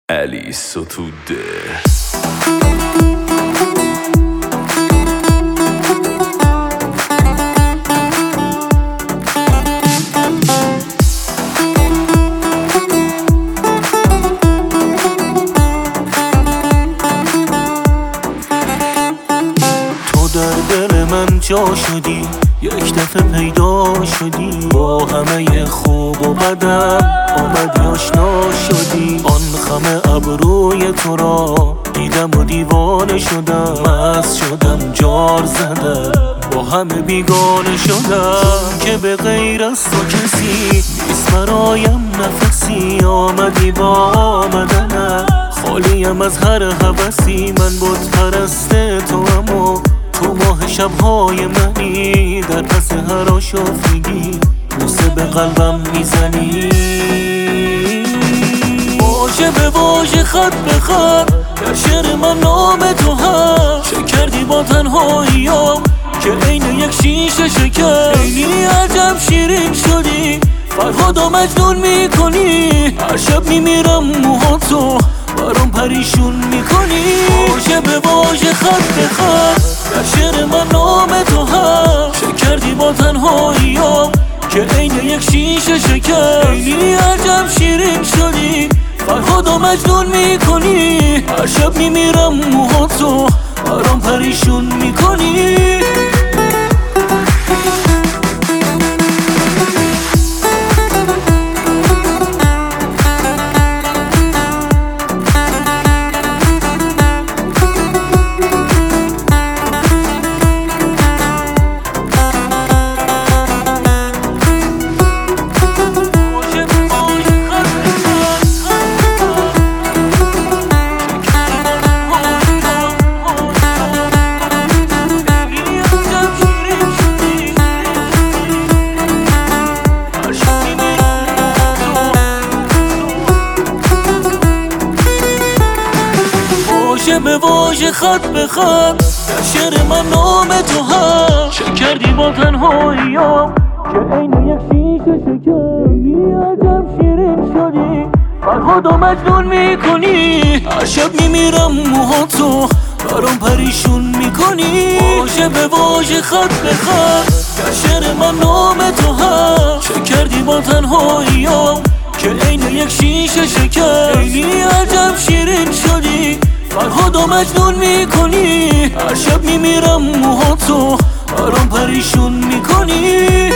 علی ستوده. تو در دل من جا شدی، یک دفعه پیدا شدی، با همه خوب و بدم آمدی آشنا شدی. آن خم ابروی تو را دیدم و دیوانه شدم، مست شدم جار زدم، با همه بیگانه شدم که به غیر از تو کسی نیست برایم نفسی. آمدی با آمدنم، خالیم از هر هوسی، من بت پرست تو اما تو ماه شبهای منی. در پس هر آشفتگی بوسه به قلبم میزنی، واژه به واژه خط به خط در شعر من نام تو هم. چه کردی با تنهاییام که عین یک شیشه شکر، خیلی عجب شیرین شدی، فرهاد و مجنون میکنی. هر شب میمیرم موهاتو برام پریشون میکنی، واژه به واژه خط به خط در شعر من نام تو هم. چه کردی با تنهاییام که عین یک شیشه شکر، خیلی عجب شیرین شدی، فرهاد و مجنون میکنی. هر شب میمیرم موهاتو برام پریشون میکنی. واژه به واژه خط به خط در شعر من نام تو هم. چه کردی با تنهاییام که عین یک شیشه شکر، خیلی عجب شیرین شدی، فرهاد و مجنون میکنی. هر شب میمیرم موهاتو برام پریشون میکنی، واژه به واژه خط به خط در شعر من نام تو هم. چه کردی با تنهاییام که عین یک شیشه شکر، خیلی عجب شیرین شدی، فرهاد و مجنون میکنی. هر شب میمیرم موهاتو برام پریشون میکنی.